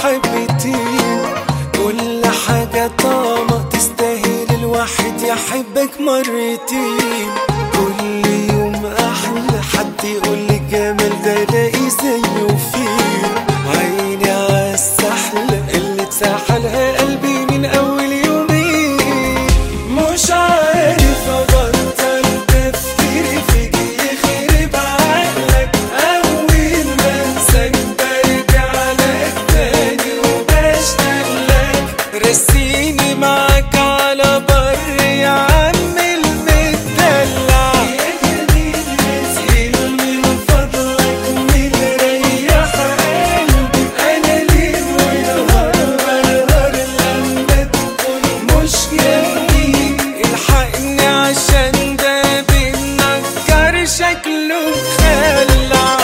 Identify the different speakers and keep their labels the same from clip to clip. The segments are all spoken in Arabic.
Speaker 1: حبتين، كل حاجة طالما تستاهل الواحد يحبك مرتين. كل يوم أحلى، حد يقولي الجمال ده لاقي زيه فين. عيني عالسحلة اللي اتسحلها قلبي من أول يومين. مش عارف أبطل تفكيري فيك يخرب عقلك، أول ما أنساك برجع لك تاني وبشتاق لك. رسيني معاك على بر يا عم المدلع، يا جميل نسيل من فضلك مريح قلبي. أنا ليل ونهار بنهار لما تكون مش جنبي. الحقني عشان ده بالنكر شكله مخلع.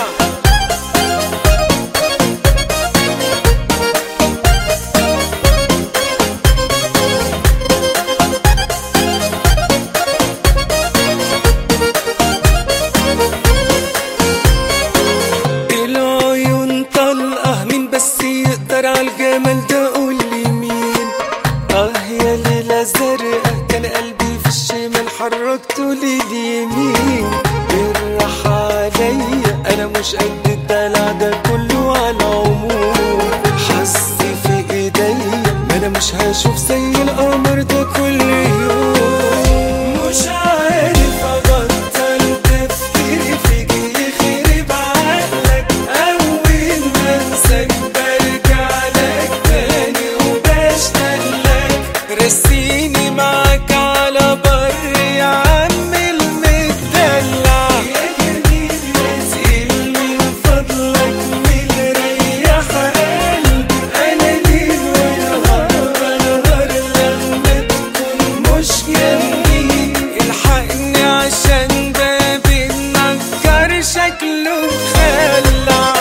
Speaker 1: العيون طلقة، مين بس يقدر عالجمال ده؟ قولي مين. يا ليلة زرقاء، كان قلبي في الشمال حركته لليمين. بالراحة عليا، أنا مش قد الدلع ده كله على العموم. حظي في إيديا، ما أنا مش هشوف زي القمر ده كل يوم. مش عارف أبطل تفكيري فيك يخرب عقلك، أول ما أنساك برجع لك تاني وبشتاق لك. رسيني معاك على بر يا عم المدلع، يا جميل نسيل من فضلك مريح قلبي. أنا ليل ونهار بنهار لما تكون مش جنبي. الحقني عشان ده بالنكر شكله مخلع.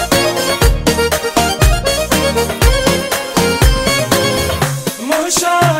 Speaker 1: مش